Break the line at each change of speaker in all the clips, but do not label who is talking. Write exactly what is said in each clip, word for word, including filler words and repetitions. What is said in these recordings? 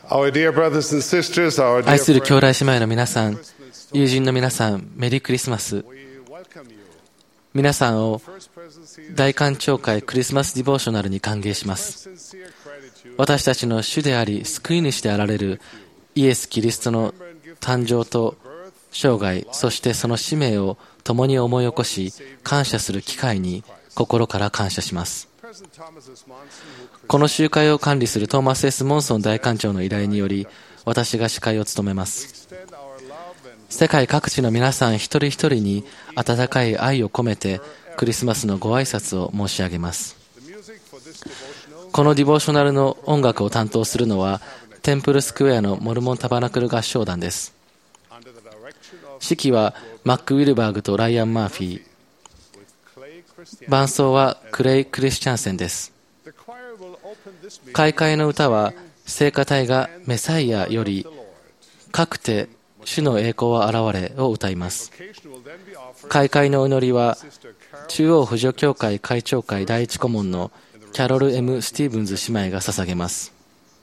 愛する兄弟姉妹の皆さん、友人の皆さん、メリークリスマス。皆さんを大官庁会クリスマスディボーショナルに歓迎します。私たちの主であり救い主であられるイエス・キリストの誕生と生涯、そしてその使命を共に思い起こし感謝する機会に心から感謝します。この集会を管理するトーマス S モンソン大官長の依頼により、私が司会を務めます。世界各地の皆さん一人一人に温かい愛を込めてクリスマスのご挨拶を申し上げます。このディボーショナルの音楽を担当するのはテンプルスクエアのモルモンタバナクル合唱団です。指揮はマック・ウィルバーグとライアン・マーフィー、伴奏はクレイ・クリスチャンセンです。開会の歌は聖歌隊がメサイアよりかくて主の栄光は現れを歌います。開会の祈りは中央婦女協会会長会第一顧問のキャロル エム スティーブンズ姉妹が捧げます。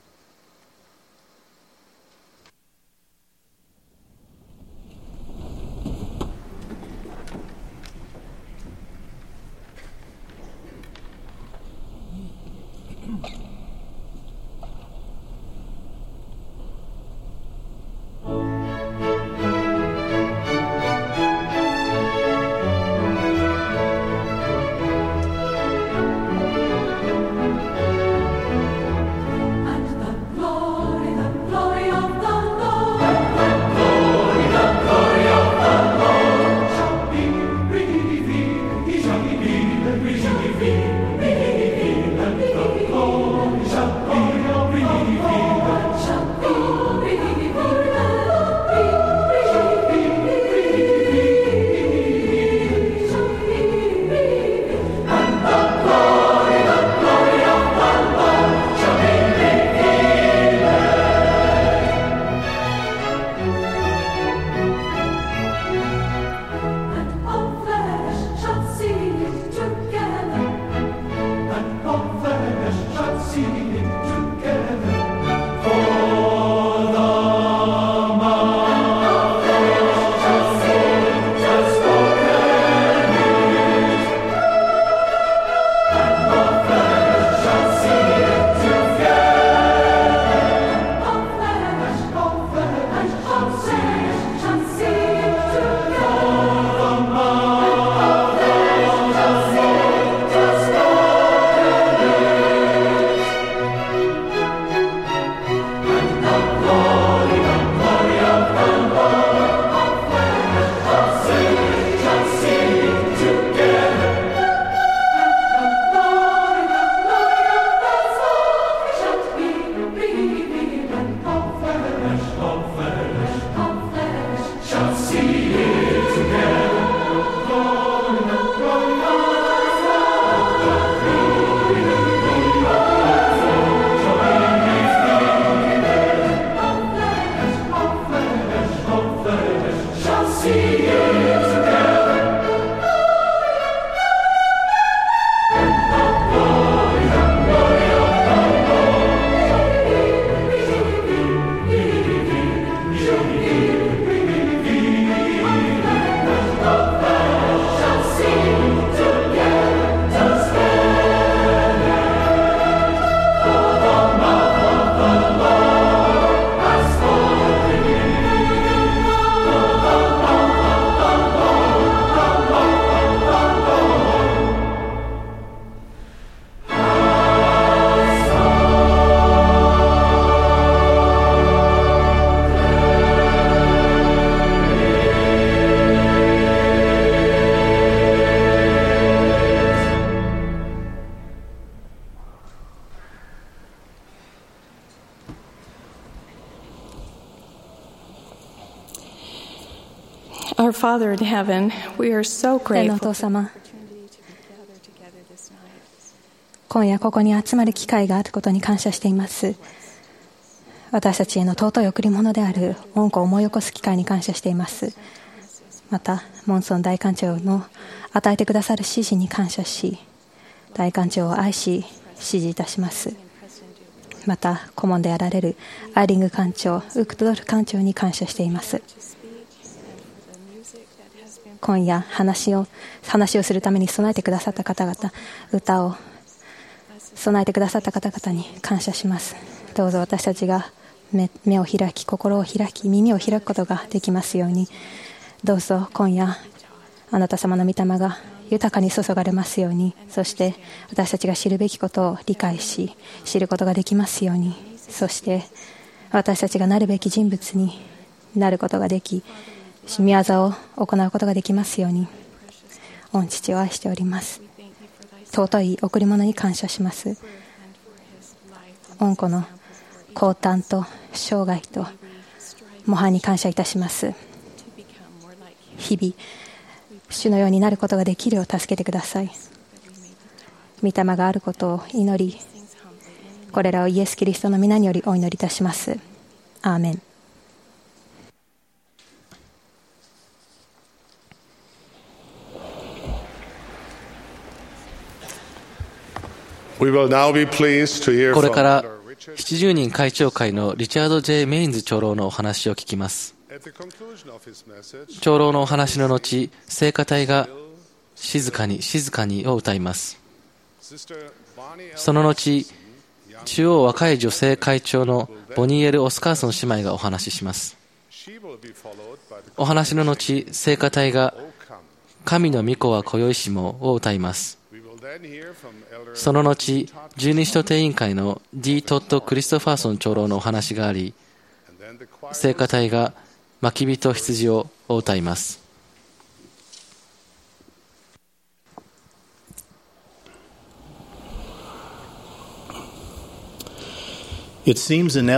Our Father in heaven, we are so
天のお
grateful.
父様、今夜ここに集まる機会があることに感謝しています。私たちへの尊い贈り物である恩子を思い起こす機会に感謝しています。またモンソン大官長の与えてくださる指示に感謝し、大官長を愛し支持いたします。 また顧問であられるアイリング館長、ウクトドル館長に感謝しています。今夜話を話をするために備えてくださった方々、歌を備えてくださった方々に感謝します。どうぞ私たちが 目, 目を開き、心を開き、耳を開くことができますように、どうぞ今夜あなた様の御霊が豊かに注がれますように、そして私たちが知るべきことを理解し、知ることができますように、そして私たちがなるべき人物になることができ、御業を行うことができますように、御父を愛しております。尊い贈り物に感謝します。御子の降誕と生涯と模範に感謝いたします。日々主のようになることができるよう助けてください。御霊があることを祈り、これらをイエス・キリストの皆によりお祈りいたします。アーメン。
これからななじゅうにん会長会のリチャード・ジェイ・メインズ長老のお話を聞きます。長老のお話の後、聖歌隊が静かに静かにを歌います。その後、中央若い女性会長のボニーエル・オスカーソン姉妹がお話しします。お話の後、聖歌隊が神の御子は今宵しもを歌います。その後、十二使徒定員会の D. トッド・クリストファーソン長老のお話があり、聖歌隊が牧人羊を歌います。
クリ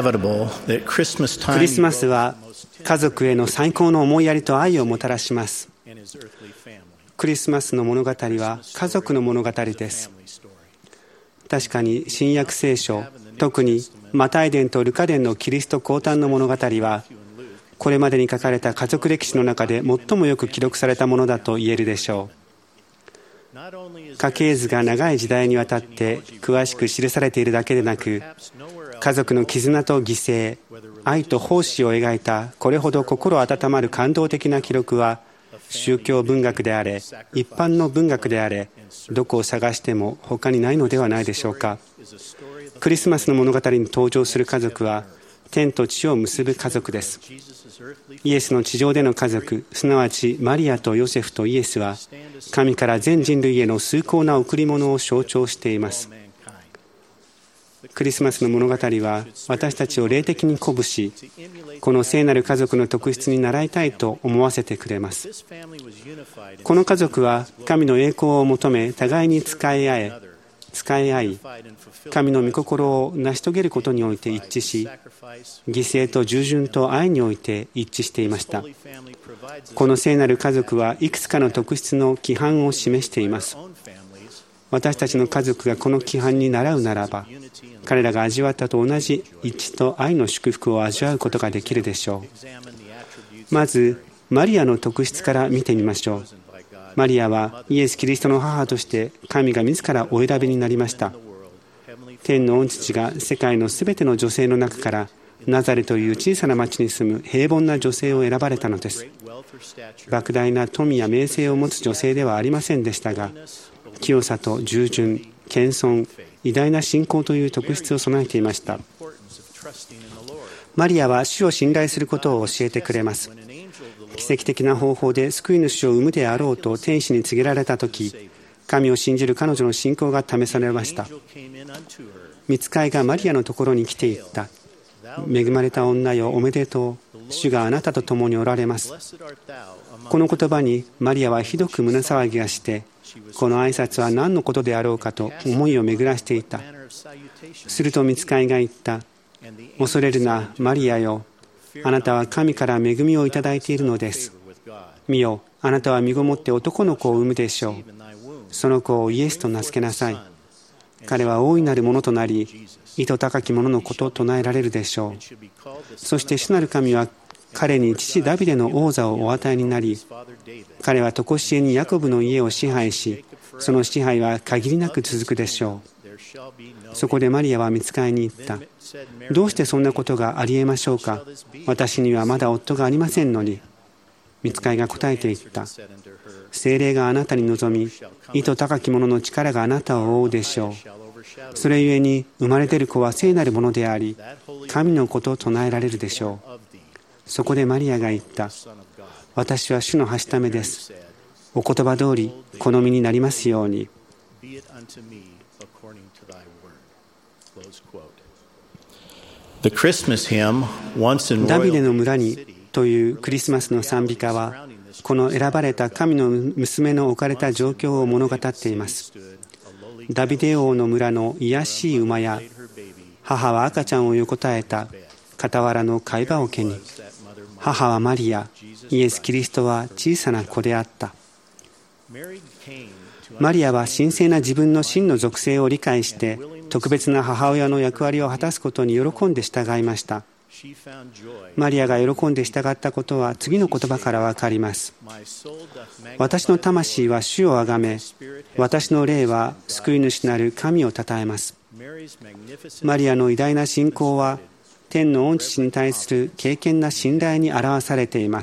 スマスは家族への最高の思いやりと愛をもたらします。クリスマスの物語は家族の物語です。確かに新約聖書、特にマタイ伝とルカ伝のキリスト降誕の物語は、これまでに書かれた家族歴史の中で最もよく記録されたものだと言えるでしょう。家系図が長い時代にわたって詳しく記されているだけでなく、家族の絆と犠牲、愛と奉仕を描いたこれほど心温まる感動的な記録は、宗教文学であれ、一般の文学であれ、どこを探しても他にないのではないでしょうか。クリスマスの物語に登場する家族は、天と地を結ぶ家族です。イエスの地上での家族、すなわちマリアとヨセフとイエスは、神から全人類への崇高な贈り物を象徴しています。クリスマスの物語は私たちを霊的に鼓舞し、この聖なる家族の特質に倣いたいと思わせてくれます。この家族は神の栄光を求め互いに仕え合え、仕え合い、神の御心を成し遂げることにおいて一致し、犠牲と従順と愛において一致していました。この聖なる家族はいくつかの特質の規範を示しています。私たちの家族がこの規範に倣うならば、彼らが味わったと同じ一致と愛の祝福を味わうことができるでしょう。まずマリアの特質から見てみましょう。マリアはイエス・キリストの母として神が自らお選びになりました。天の御父が世界のすべての女性の中からナザレという小さな町に住む平凡な女性を選ばれたのです。莫大な富や名声を持つ女性ではありませんでしたが、清さと従順、謙遜、偉大な信仰という特質を備えていました。マリアは主を信頼することを教えてくれます。奇跡的な方法で救い主を生むであろうと天使に告げられたとき、神を信じる彼女の信仰が試されました。御使いがマリアのところに来ていった。恵まれた女よ、おめでとう。主があなたと共におられます。この言葉にマリアはひどく胸騒ぎがして、この挨拶は何のことであろうかと思いを巡らしていた。すると御使いが言った。恐れるな、マリアよ。あなたは神から恵みをいただいているのです。見よ、あなたは身ごもって男の子を産むでしょう。その子をイエスと名付けなさい。彼は大いなるものとなり、意図高きもののことを唱えられるでしょう。そして主なる神は彼に父ダビデの王座をお与えになり、彼は常しえにヤコブの家を支配し、その支配は限りなく続くでしょう。 そこでマリアは御使いに言った。どうしてそんなことがありえましょうか。私にはまだ夫がありませんのに。御使いが答えて言った。聖霊があなたに臨み、意図高き者の力があなたを覆うでしょう。それゆえに生まれ出る子は聖なるものであり、神の子と唱えられるでしょう。そこでマリアが言った。私は主のはしためです。お言葉通り好みになりますように。ダビデの村にというクリスマスの賛美歌は、この選ばれた神の娘の置かれた状況を物語っています。ダビデ王の村の卑しい馬や、母は赤ちゃんを横たえた傍らの貝羽桶に、母はマリア、イエス・キリストは小さな子であった。マリアは神聖な自分の真の属性を理解して、特別な母親の役割を果たすことに喜んで従いました。マリアが喜んで従ったことは次の言葉からわかります。私の魂は主をあがめ、私の霊は救い主なる神をたたえます。マリアの偉大な信仰は、天の御父に対する敬虔な信頼に表されています。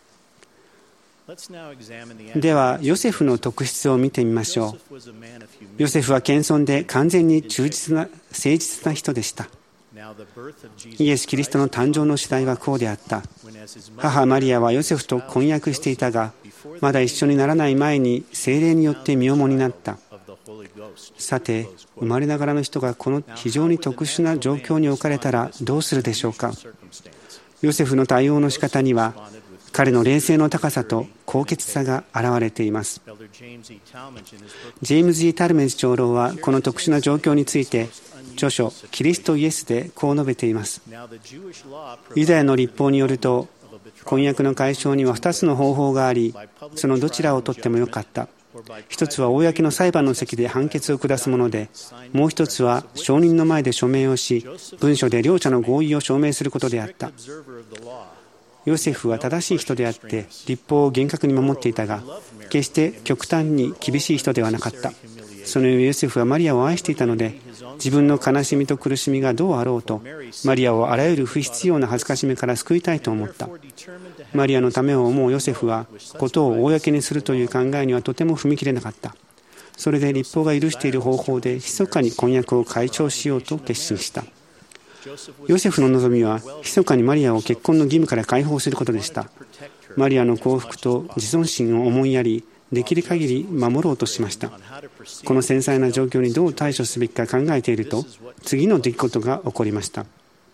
では、ヨセフの特質を見てみましょう。ヨセフは謙遜で完全に忠実な、誠実な人でした。イエス・キリストの誕生の次第はこうであった。母マリアはヨセフと婚約していたが、まだ一緒にならない前に聖霊によって身重になった。さて、生まれながらの人がこの非常に特殊な状況に置かれたらどうするでしょうか。ヨセフの対応の仕方には、彼の霊性の高さと高潔さが現れています。ジェームズ・イー・タルメンズ長老はこの特殊な状況について著書「キリストイエス」でこう述べています。ユダヤの律法によると、婚約の解消にはふたつの方法があり、そのどちらをとってもよかった。一つは公の裁判の席で判決を下すもので、もう一つは証人の前で署名をし、文書で両者の合意を証明することであった。ヨセフは正しい人であって、律法を厳格に守っていたが、決して極端に厳しい人ではなかった。そのゆえヨセフはマリアを愛していたので、自分の悲しみと苦しみがどうあろうと、マリアをあらゆる不必要な恥ずかしめから救いたいと思った。マリアのためを思うヨセフは、ことを公にするという考えにはとても踏み切れなかった。それで律法が許している方法で、密かに婚約を解消しようと決心した。ヨセフの望みは、密かにマリアを結婚の義務から解放することでした。マリアの幸福と自尊心を思いやり、できる限り守ろうとしました。この繊細な状況にどう対処すべきか考えていると、次の出来事が起こりました。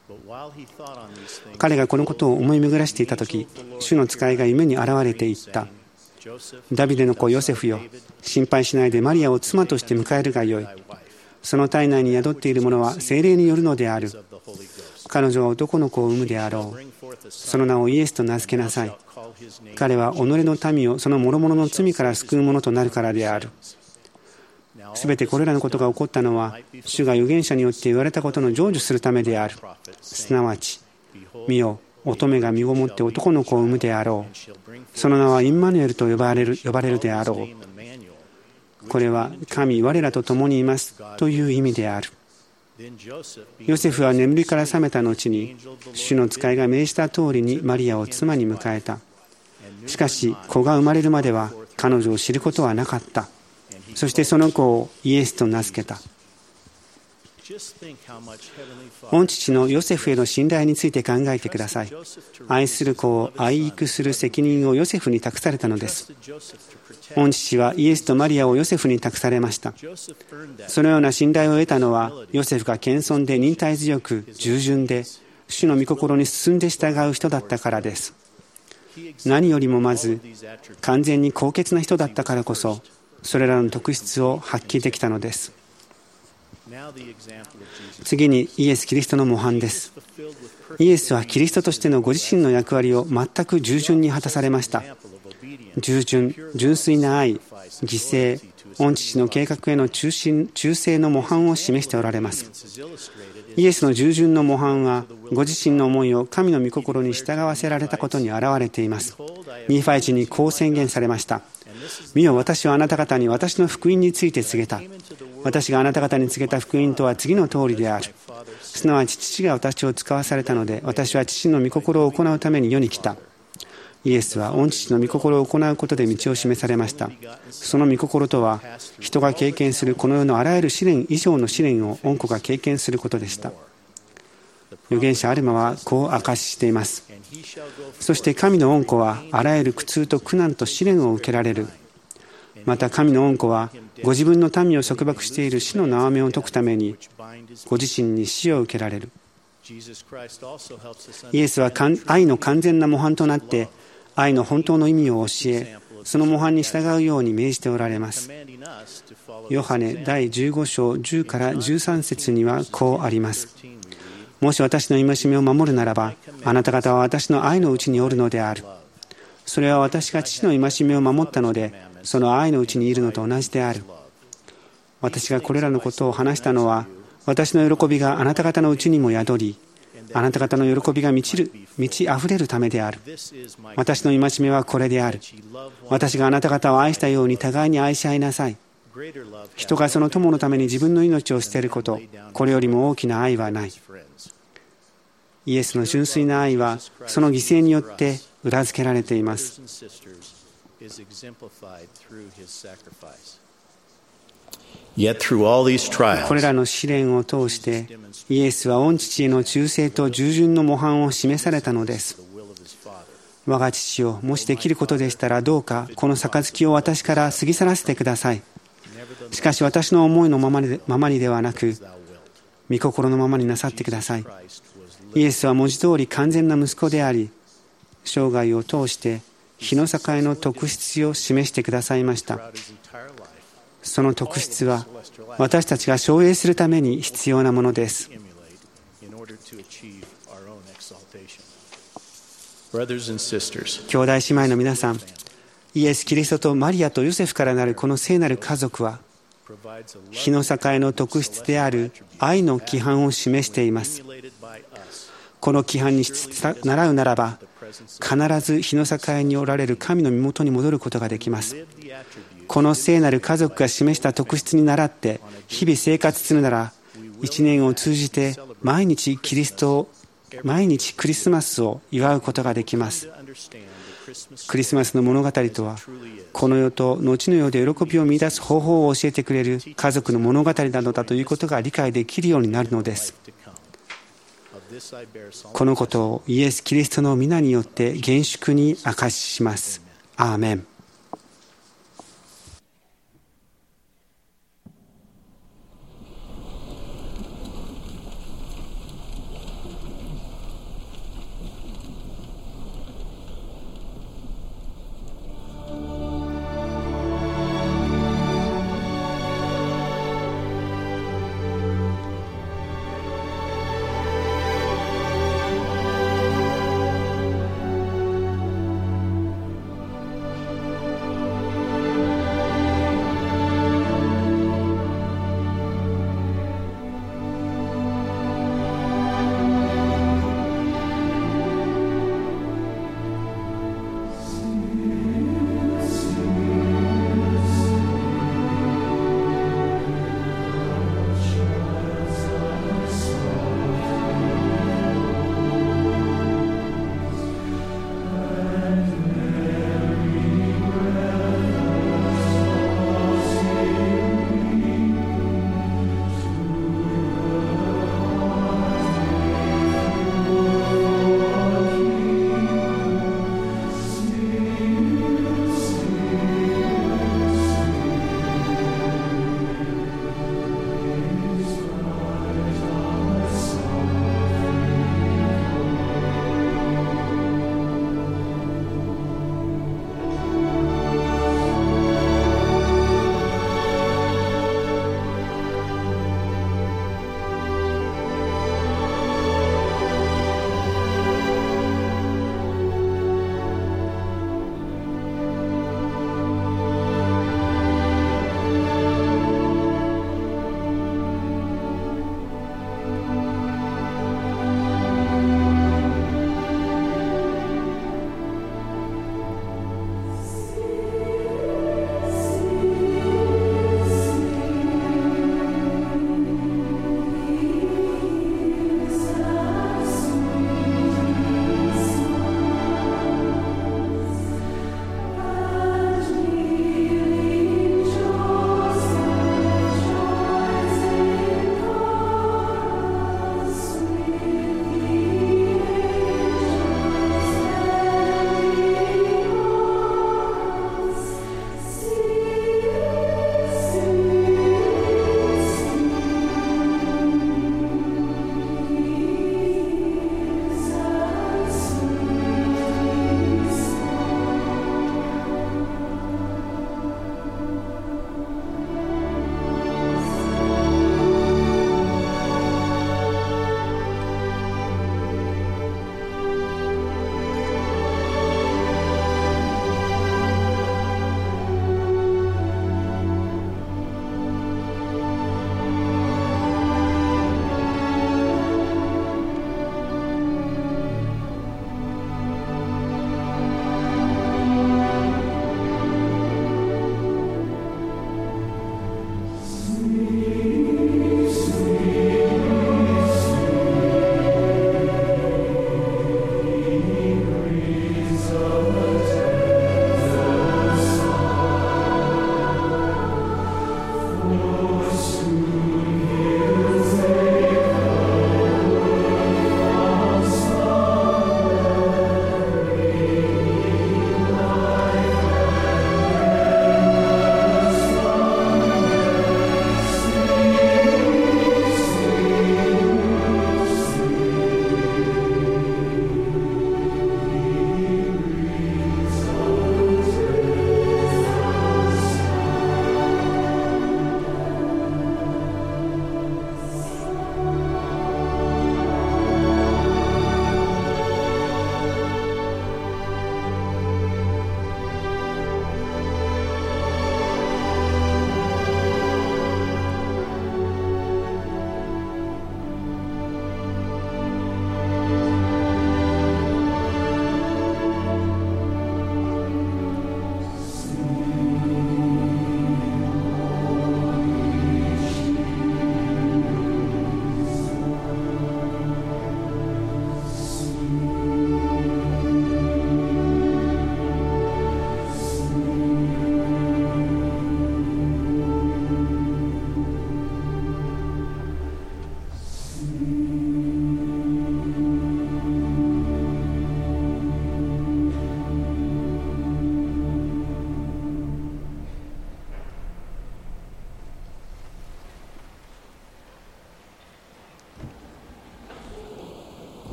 彼がこのことを思い巡らしていたとき、主の使いが夢に現れていった。ダビデの子ヨセフよ、心配しないでマリアを妻として迎えるがよい。その体内に宿っているものは聖霊によるのである。彼女は男の子を産むであろう。その名をイエスと名付けなさい。彼は己の民をその諸々の罪から救うものとなるからである。すべてこれらのことが起こったのは、主が預言者によって言われたことの成就するためである。すなわち、見よ、乙女が身ごもって男の子を産むであろう。その名はインマヌエルと呼ばれる、呼ばれるであろう。これは神我らと共にいますという意味である。ヨセフは眠りから覚めた後に、主の使いが命じた通りにマリアを妻に迎えた。しかし子が生まれるまでは彼女を知ることはなかった。そしてその子をイエスと名付けた。御父のヨセフへの信頼について考えてください。愛する子を愛育する責任をヨセフに託されたのです。御父はイエスとマリアをヨセフに託されました。そのような信頼を得たのは、ヨセフが謙遜で忍耐強く従順で、主の御心に進んで従う人だったからです。何よりもまず、完全に高潔な人だったからこそ、それらの特質を発揮できたのです。次にイエス・キリストの模範です。イエスはキリストとしてのご自身の役割を全く従順に果たされました。従順、純粋な愛、犠牲、御父の計画への忠心、忠誠の模範を示しておられます。イエスの従順の模範は、ご自身の思いを神の御心に従わせられたことに表れています。ニーファイ人にこう宣言されました。 見よ、私はあなた方に私の福音について告げた。私があなた方に告げた福音とは次の通りである。すなわち父が私を使わされたので、私は父の御心を行うために世に来た。イエスは御父の御心を行うことで道を示されました。その御心とは、人が経験するこの世のあらゆる試練以上の試練を御子が経験することでした。預言者アルマはこう明かししています。そして神の御子はあらゆる苦痛と苦難と試練を受けられる。また神の御子はご自分の民を束縛している死の縄目を解くためにご自身に死を受けられる。イエスは愛の完全な模範となって愛の本当の意味を教え、その模範に従うように命じておられます。ヨハネだいじゅうご章じゅうからじゅうさん節にはこうあります。もし私の戒めを守るならば、あなた方は私の愛のうちにおるのである。それは私が父の戒めを守ったので、その愛のうちにいるのと同じである。私がこれらのことを話したのは、私の喜びがあなた方のうちにも宿り、あなた方の喜びが満ちる、満ち溢れるためである。私の戒めはこれである。私があなた方を愛したように互いに愛し合いなさい。人がその友のために自分の命を捨てること、これよりも大きな愛はない。イエスの純粋な愛は、その犠牲によって裏付けられています。これらの試練を通して、イエスは御父への忠誠と従順の模範を示されたのです。我が父よ、もしできることでしたらどうかこの杯を私から過ぎ去らせてください。しかし私の思いのままに、ままにではなく、御心のままになさってください。イエスは文字通り完全な息子であり、生涯を通して日の境の特質を示してくださいました。その特質は私たちが奨励するために必要なものです。兄弟姉妹の皆さん、イエス・キリストとマリアとヨセフからなるこの聖なる家族は、日の境の特質である愛の規範を示しています。この規範に倣うならば、必ず日の境におられる神の身元に戻ることができます。この聖なる家族が示した特質に倣って日々生活するなら、一年を通じて毎日キリストを、毎日クリスマスを祝うことができます。クリスマスの物語とは、この世と後の世で喜びを見出す方法を教えてくれる家族の物語なのだということが理解できるようになるのです。このことをイエス・キリストの皆によって厳粛に証しします。アーメン。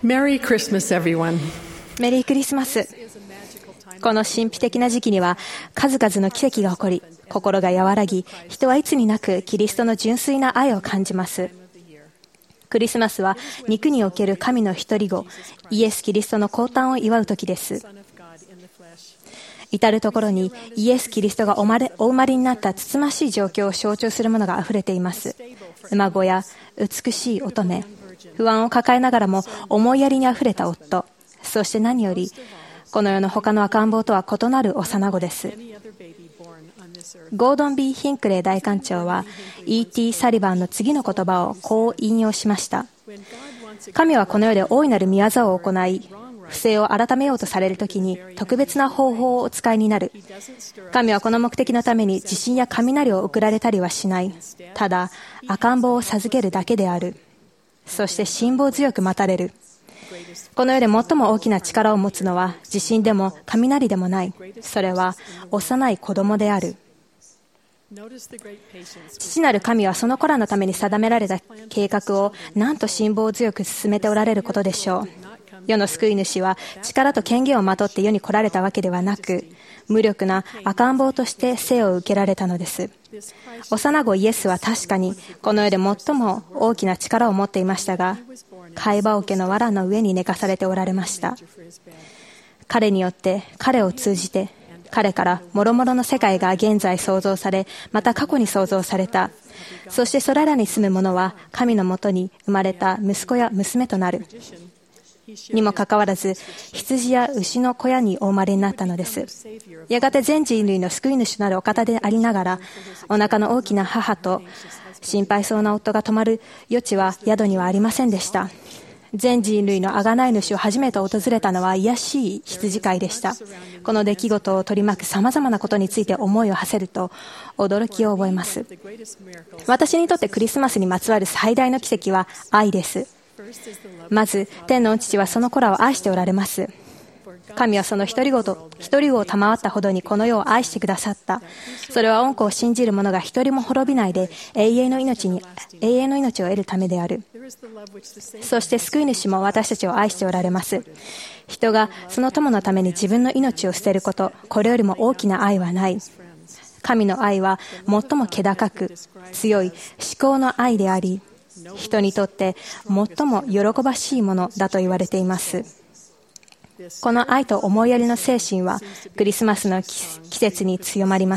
Merry Christmas, everyone.
メリークリスマス。この神秘的な時期には数々の奇跡が起こり、心が和らぎ、人はいつになくキリストの純粋な愛を感じます。クリスマスは肉における神の一人子、イエス・キリストの降誕を祝う時です。至るところにイエス・キリストがお生まれになったつつましい状況を象徴するものがあふれています。馬子や美しい乙女、不安を抱えながらも思いやりにあふれた夫、そして何よりこの世の他の赤ん坊とは異なる幼子です。ゴードン・ビー・ヒンクレイ大官長は イーティー サリバンの次の言葉をこう引用しました。神はこの世で大いなる御業を行い、不正を改めようとされるときに特別な方法をお使いになる。神はこの目的のために地震や雷を送られたりはしない。ただ赤ん坊を授けるだけである。そして辛抱強く待たれる。この世で最も大きな力を持つのは地震でも雷でもない。それは幼い子供である。父なる神はその子らのために定められた計画をなんと辛抱強く進めておられることでしょう。世の救い主は力と権限をまとって世に来られたわけではなく、無力な赤ん坊として生を受けられたのです。幼子イエスは確かにこの世で最も大きな力を持っていましたが、貝羽桶の藁の上に寝かされておられました。彼によって、彼を通じて、彼から諸々の世界が現在創造され、また過去に創造された。そしてそれらに住む者は神のもとに生まれた息子や娘となる。にもかかわらず、羊や牛の小屋にお生まれになったのです。やがて全人類の救い主なるお方でありながら、お腹の大きな母と心配そうな夫が泊まる余地は宿にはありませんでした。全人類の贖い主を初めて訪れたのは卑しい羊飼いでした。この出来事を取り巻くさまざまなことについて思いを馳せると驚きを覚えます。私にとってクリスマスにまつわる最大の奇跡は愛です。まず天の父はその子らを愛しておられます。神はその一人子と一人子を賜ったほどにこの世を愛してくださった。それは御子を信じる者が一人も滅びないで永遠の命に永遠の命を得るためである。そして救い主も私たちを愛しておられます。人がその友のために自分の命を捨てること、これよりも大きな愛はない。神の愛は最も気高く強い至高の愛であり、人にとって最も喜ばしいものだと言われています。この愛と思いやりの精神はクリスマスの季節に強まります。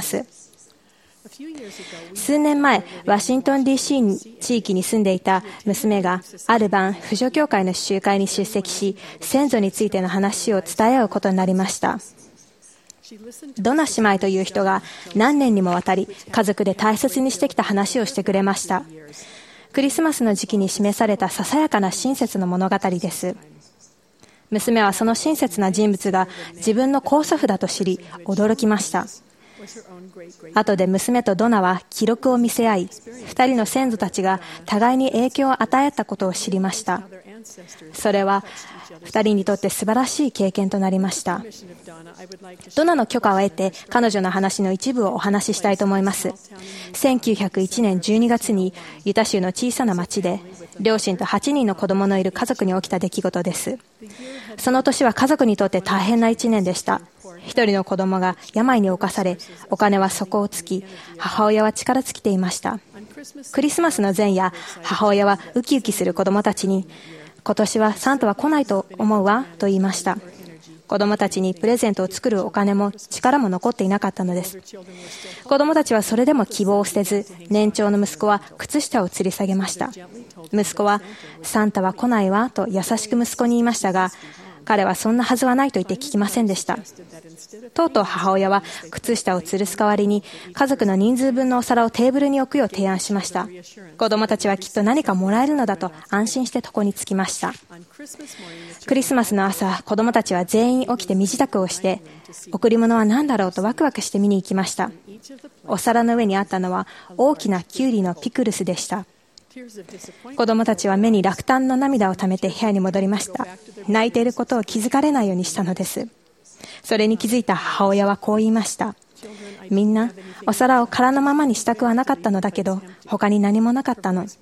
数年前、ワシントン ディーシー 地域に住んでいた娘がある晩、婦女協会の集会に出席し、先祖についての話を伝え合うことになりました。ドナ姉妹という人が何年にもわたり家族で大切にしてきた話をしてくれました。クリスマスの時期に示されたささやかな親切の物語です。娘はその親切な人物が自分の高祖父だと知り驚きました。後で娘とドナは記録を見せ合い、二人の先祖たちが互いに影響を与えたことを知りました。それは二人にとって素晴らしい経験となりました。ドナの許可を得て彼女の話の一部をお話ししたいと思います。せんきゅうひゃくいちねんじゅうにがつにユタ州の小さな町で両親とはちにんの子供のいる家族に起きた出来事です。その年は家族にとって大変ないちねんでした。一人の子供が病に侵され、お金は底をつき、母親は力尽きていました。クリスマスの前夜、母親はウキウキする子供たちに、今年はサンタは来ないと思うわと言いました。子供たちにプレゼントを作るお金も力も残っていなかったのです。子供たちはそれでも希望を捨てず、年長の息子は靴下を吊り下げました。息子はサンタは来ないわと優しく息子に言いましたが、彼はそんなはずはないと言って聞きませんでした。とうとう母親は靴下を吊るす代わりに家族の人数分のお皿をテーブルに置くよう提案しました。子供たちはきっと何かもらえるのだと安心して床につきました。クリスマスの朝、子供たちは全員起きて身支度をして、贈り物は何だろうとワクワクして見に行きました。お皿の上にあったのは大きなキュウリのピクルスでした。子供たちは目に落胆の涙をためて部屋に戻りました。泣いていることを気づかれないようにしたのです。それに気づいた母親はこう言いました。みんなお皿を空のままにしたくはなかったのだけど、他に何もなかったの。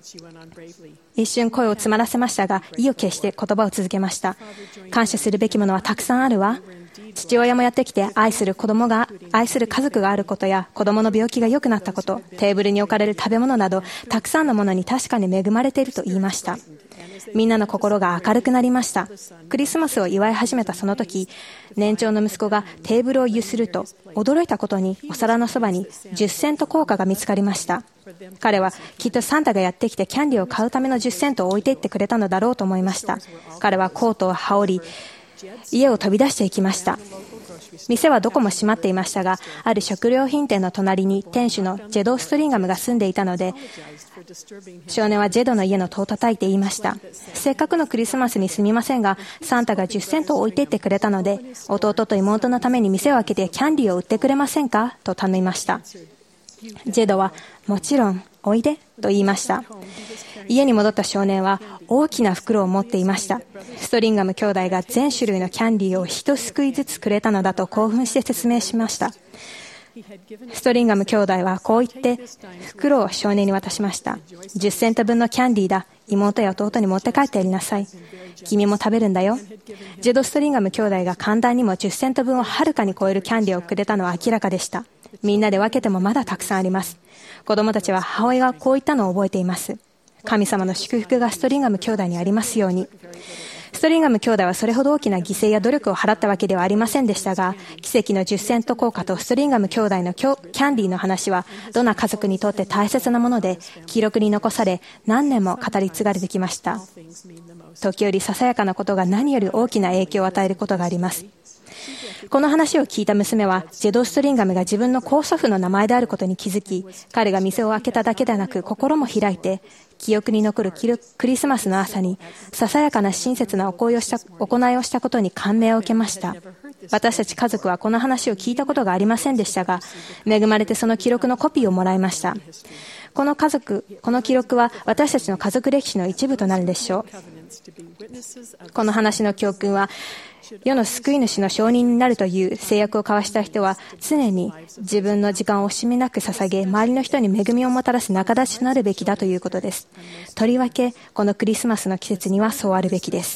一瞬声を詰まらせましたが、意を決して言葉を続けました。感謝するべきものはたくさんあるわ。父親もやってきて、愛する子供が、愛する家族があることや、子供の病気が良くなったこと、テーブルに置かれる食べ物など、たくさんのものに確かに恵まれていると言いました。みんなの心が明るくなりました。クリスマスを祝い始めたその時、年長の息子がテーブルをゆすると、驚いたことにお皿のそばにじゅっセント硬貨が見つかりました。彼はきっとサンタがやってきてキャンディーを買うためのじゅっセントを置いていってくれたのだろうと思いました。彼はコートを羽織り、家を飛び出していきました。店はどこも閉まっていましたが、ある食料品店の隣に店主のジェド・ストリンガムが住んでいたので、少年はジェドの家の戸を叩いて言いました。せっかくのクリスマスにすみませんが、サンタがじゅっセントを置いていってくれたので、弟と妹のために店を開けてキャンディーを売ってくれませんかと頼みました。ジェドは、もちろん、おいでと言いました。家に戻った少年は大きな袋を持っていました。ストリンガム兄弟が全種類のキャンディーを一すくいずつくれたのだと興奮して説明しました。ストリンガム兄弟はこう言って袋を少年に渡しました。じゅっセントぶんのキャンディーだ。妹や弟に持って帰ってやりなさい。君も食べるんだよ。ジェド・ストリンガム兄弟が簡単にもじゅっセントぶんをはるかに超えるキャンディーをくれたのは明らかでした。みんなで分けてもまだたくさんあります。子供たちは母親がこう言ったのを覚えています。神様の祝福がストリンガム兄弟にありますように。ストリンガム兄弟はそれほど大きな犠牲や努力を払ったわけではありませんでしたが、奇跡のじゅっセント硬貨とストリンガム兄弟のキャンディーの話は、どんな家族にとって大切なもので、記録に残され、何年も語り継がれてきました。時折ささやかなことが何より大きな影響を与えることがあります。この話を聞いた娘は、ジェド・ストリンガムが自分の高祖父の名前であることに気づき、彼が店を開けただけでなく心も開いて、記憶に残るクリスマスの朝にささやかな親切な行いをした行いをしたことに感銘を受けました。私たち家族はこの話を聞いたことがありませんでしたが、恵まれてその記録のコピーをもらいました。この家族、この記録は私たちの家族歴史の一部となるでしょう。この話の教訓は、世の救い主の証人になるという制約を交わした人は常に自分の時間を惜しみなく捧げ、周りの人に恵みをもたらす仲立ちとなるべきだということです。とりわけこのクリスマスの季節にはそうあるべきです。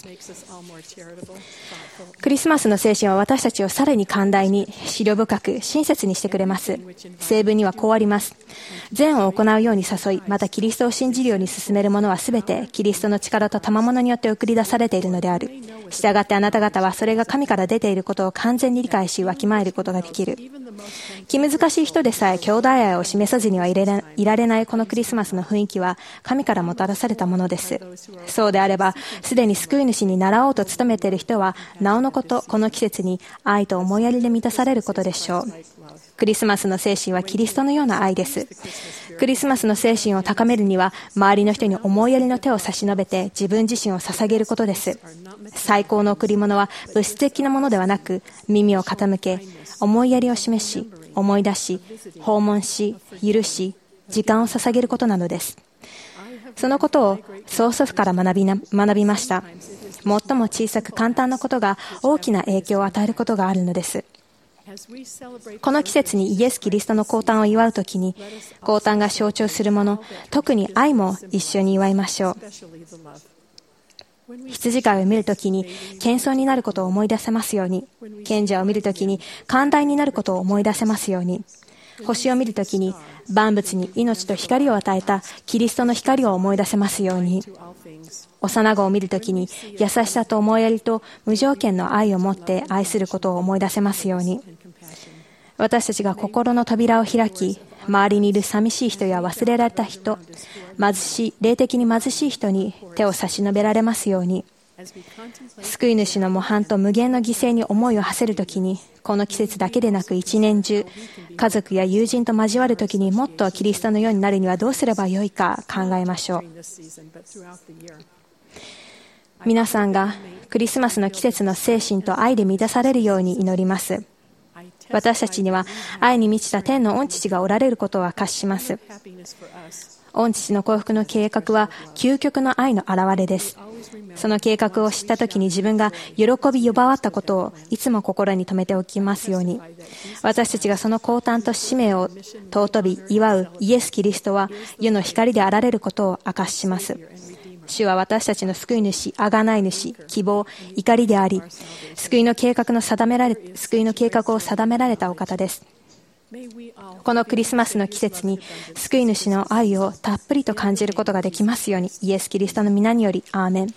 クリスマスの精神は私たちをさらに寛大に、思慮深く、親切にしてくれます。聖文にはこうあります。善を行うように誘い、またキリストを信じるように進める者はすべて、キリストの力と賜物によって送り出されているのである。したがってあなた方はそれが神から出ていることを完全に理解し、わきまえることができる。気難しい人でさえ兄弟愛を示さずにはいられないこのクリスマスの雰囲気は、神からもたらされたものです。そうであれば、すでに救い主に習おうと努めている人は、なおのことこの季節に愛と思いやりで満たされることでしょう。クリスマスの精神はキリストのような愛です。クリスマスの精神を高めるには、周りの人に思いやりの手を差し伸べて自分自身を捧げることです。最高の贈り物は物質的なものではなく、耳を傾け、思いやりを示し、思い出し、訪問し、許し、時間を捧げることなのです。そのことを曽祖父から学びな、学びました。最も小さく簡単なことが大きな影響を与えることがあるのです。この季節にイエス・キリストの降誕を祝うときに、降誕が象徴するもの、特に愛も一緒に祝いましょう。羊飼いを見るときに謙遜になることを思い出せますように、賢者を見るときに寛大になることを思い出せますように、星を見るときに万物に命と光を与えたキリストの光を思い出せますように、幼子を見るときに優しさと思いやりと無条件の愛を持って愛することを思い出せますように、私たちが心の扉を開き、周りにいる寂しい人や忘れられた人、貧しい、霊的に貧しい人に手を差し伸べられますように、救い主の模範と無限の犠牲に思いを馳せるときに、この季節だけでなく一年中、家族や友人と交わるときにもっとキリストのようになるにはどうすればよいか考えましょう。皆さんがクリスマスの季節の精神と愛で満たされるように祈ります。私たちには愛に満ちた天の御父がおられることを明かします。 御父の幸福の計画は究極の愛の表れです。その計画を知ったときに自分が喜び呼ばわったことをいつも心に留めておきますように。私たちがその降誕と使命を尊び祝うイエス・キリストは世の光であられることを明かしします。主は私たちの救い主、贖い主、希望、怒りであり、救いの計画の定められ、救いの計画を定められたお方です。このクリスマスの季節に救い主の愛をたっぷりと感じることができますように、イエス・キリストの皆によりアーメン。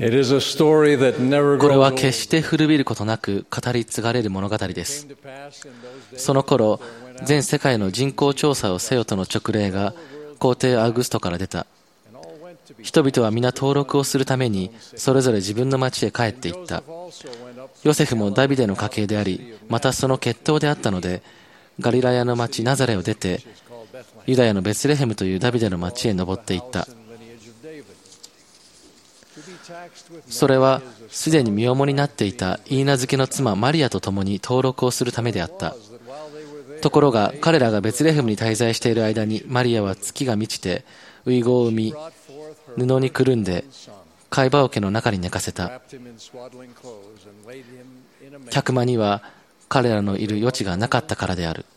It is a story that never
これ
grows
は
old.
決して古びることなく語り継がれる物語です。その頃、全世界の人口調査をせよとの勅令が皇帝アウグストから出た。人々は皆登録をするためにそれぞれ自分の町へ帰っていった。ヨセフもダビデの家系であり、またその血統であったので、ガリラヤの町ナザレを出て、ユダヤのベツレヘムというダビデの町へ登っていった。それはすでに身重になっていたイーナ漬けの妻マリアと共に登録をするためであった。ところが彼らがベツレヘムに滞在している間にマリアは月が満ちて遺語を産み、布にくるんで貝羽桶の中に寝かせた。客間には彼らのいる余地がなかったからである。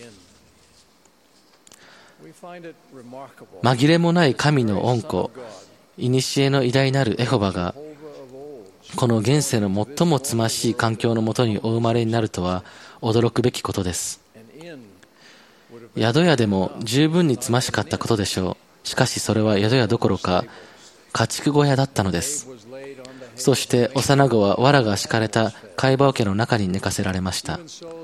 紛れもない神の恩子、古の偉大なるエホバがこの現世の最もつましい環境のもとにお生まれになるとは驚くべきことです。宿屋でも十分につましかったことでしょう。しかしそれは宿屋どころか家畜小屋だったのです。そして幼子は藁が敷かれた貝羽桶の中に寝かせられました。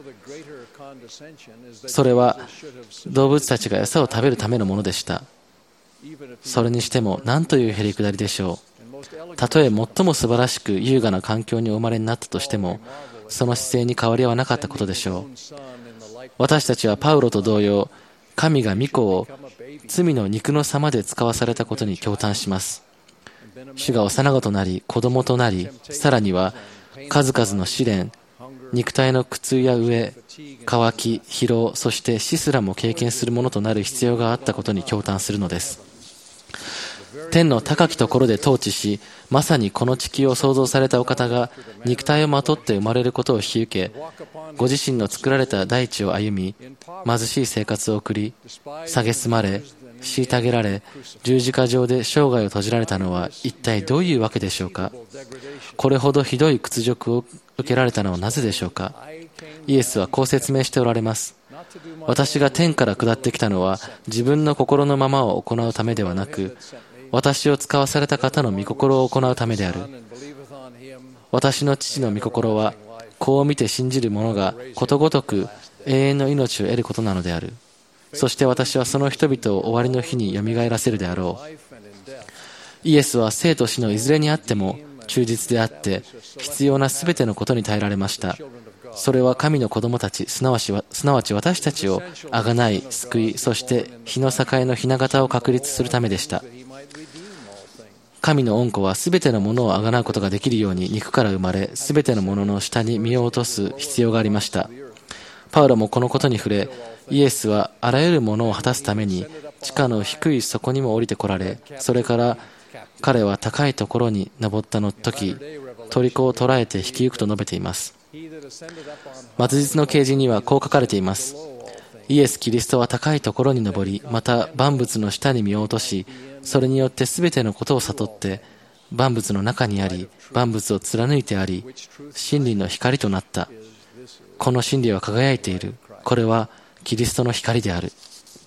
それは動物たちが餌を食べるためのものでした。それにしても何というへりくだりでしょう。たとえ最も素晴らしく優雅な環境にお生まれになったとしても、その姿勢に変わりはなかったことでしょう。私たちはパウロと同様、神が御子を罪の肉の様で使わされたことに驚嘆します。主が幼子となり、子供となり、さらには数々の試練、肉体の苦痛や飢え、渇き、疲労、そして死すらも経験するものとなる必要があったことに驚嘆するのです。天の高きところで統治し、まさにこの地球を創造されたお方が肉体をまとって生まれることを引き受け、ご自身の作られた大地を歩み、貧しい生活を送り、蔑まれ、虐げられ、十字架上で生涯を閉じられたのは一体どういうわけでしょうか。これほどひどい屈辱を受けられたのはなぜでしょうか。イエスはこう説明しておられます。私が天から下ってきたのは自分の心のままを行うためではなく、私を使わされた方の御心を行うためである。私の父の御心は、こう見て信じる者がことごとく永遠の命を得ることなのである。そして私はその人々を終わりの日によみがえらせるであろう。イエスは生と死のいずれにあっても忠実であって、必要なすべてのことに耐えられました。それは神の子供たち、すなわちすなわち私たちをあがない、救い、そして日の境の雛形を確立するためでした。神の恩子はすべてのものをあがなうことができるように肉から生まれ、すべてのものの下に身を落とす必要がありました。パウロもこのことに触れ、イエスはあらゆるものを果たすために地下の低い底にも降りてこられ、それから彼は高いところに登ったの時、虜を捕らえて引き行くと述べています。末日の啓示にはこう書かれています。イエス・キリストは高いところに登り、また万物の下に身を落とし、それによってすべてのことを悟って、万物の中にあり、万物を貫いてあり、真理の光となった。この真理は輝いている。これはキリストの光である。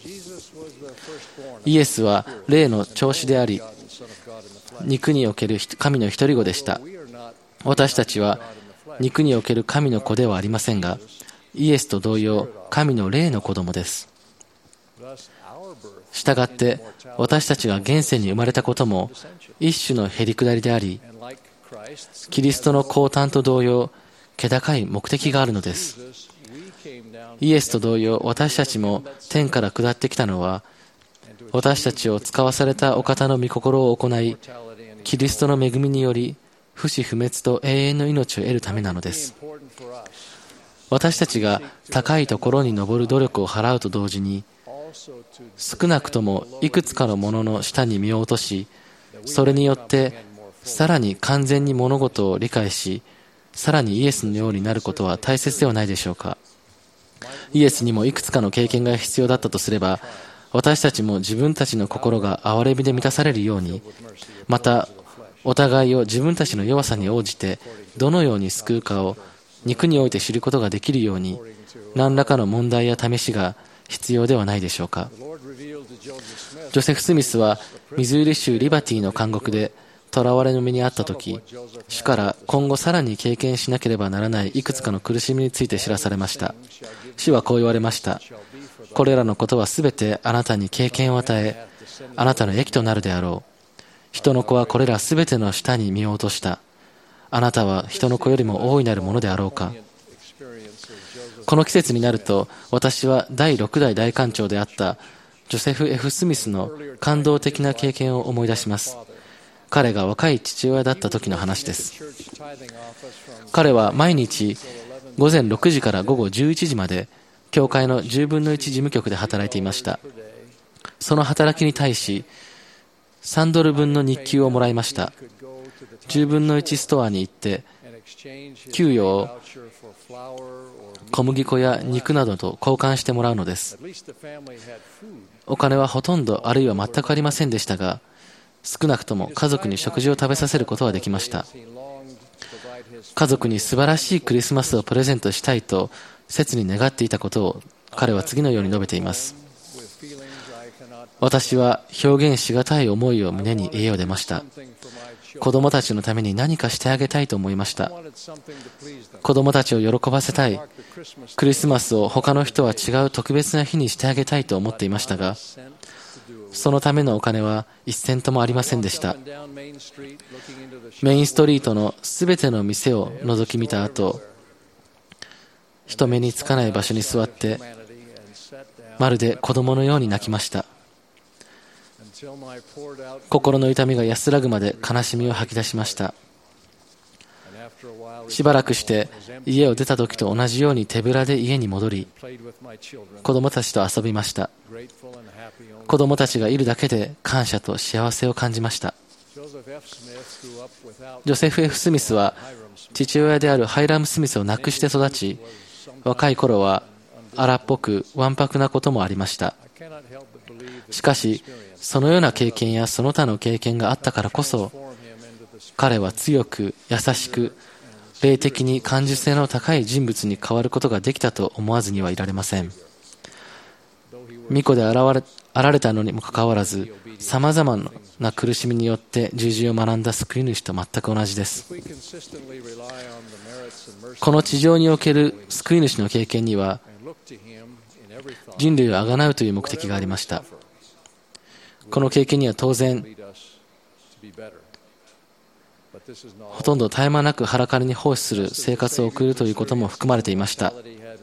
イエスは霊の長子であり、肉における神の一人子でした。私たちは肉における神の子ではありませんが、イエスと同様、神の霊の子供です。したがって、私たちが現世に生まれたことも一種のへりくだりであり、キリストの降誕と同様、気高い目的があるのです。イエスと同様、私たちも天から下ってきたのは、私たちを使わされたお方の御心を行い、キリストの恵みにより、不死不滅と永遠の命を得るためなのです。私たちが高いところに登る努力を払うと同時に、少なくともいくつかのものの下に身を落とし、それによってさらに完全に物事を理解し、さらにイエスのようになることは大切ではないでしょうか。イエスにもいくつかの経験が必要だったとすれば、私たちも自分たちの心が憐れみで満たされるように、またお互いを自分たちの弱さに応じてどのように救うかを肉において知ることができるように、何らかの問題や試しが必要ではないでしょうか。ジョセフ・スミスはミズーリ州リバティの監獄で囚われの身にあったとき、主から今後さらに経験しなければならないいくつかの苦しみについて知らされました。主はこう言われました。これらのことはすべてあなたに経験を与え、あなたの益となるであろう。人の子はこれらすべての下に身を落とした。あなたは人の子よりも大いなるものであろうか。この季節になると、私はだいろくだい大官長であったジョセフ・ F ・スミスの感動的な経験を思い出します。彼が若い父親だった時の話です。彼は毎日ごぜんろくじからごごじゅういちじまで教会のじゅうぶんのいち事務局で働いていました。その働きに対しさんドルぶんの日給をもらいました。じゅうぶんのいちストアに行って給与を小麦粉や肉などと交換してもらうのです。お金はほとんどあるいは全くありませんでしたが、少なくとも家族に食事を食べさせることはできました。家族に素晴らしいクリスマスをプレゼントしたいと切に願っていたことを彼は次のように述べています。私は表現しがたい思いを胸に家を出ました。子供たちのために何かしてあげたいと思いました。子供たちを喜ばせたい。クリスマスを他の人は違う特別な日にしてあげたいと思っていましたが、そのためのお金は一銭ともありませんでした。メインストリートのすべての店を覗き見た後、人目につかない場所に座ってまるで子供のように泣きました。心の痛みが安らぐまで悲しみを吐き出しました。しばらくして家を出た時と同じように手ぶらで家に戻り、子供たちと遊びました。子供たちがいるだけで感謝と幸せを感じました。ジョセフ・ F ・スミスは父親であるハイラム・スミスを亡くして育ち、若い頃は荒っぽくわんぱくなこともありました。しかしそのような経験やその他の経験があったからこそ、彼は強く優しく霊的に感受性の高い人物に変わることができたと思わずにはいられません。御子で現れあられたのにもかかわらず、さまざまな苦しみによって従順を学んだ救い主と全く同じです。この地上における救い主の経験には、人類をあがなうという目的がありました。この経験には当然、ほとんど絶え間なく腹からに奉仕する生活を送るということも含まれていました。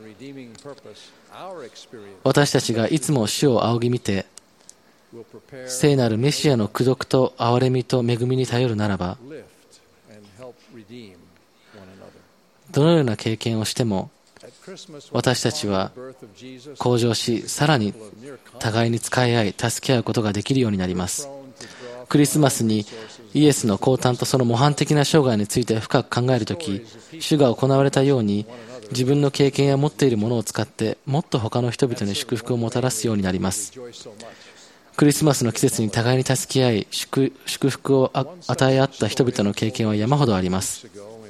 私たちがいつも主を仰ぎ見て、聖なるメシアの功徳と憐れみと恵みに頼るならば、どのような経験をしても、私たちは向上し、さらに互いに使い合い、助け合うことができるようになります。クリスマスにイエスの降誕とその模範的な生涯について深く考えるとき、主が行われたように、自分の経験や持っているものを使って、もっと他の人々に祝福をもたらすようになります。クリスマスの季節に互いに助け合い、祝、祝福を与え合った人々の経験は山ほどあります。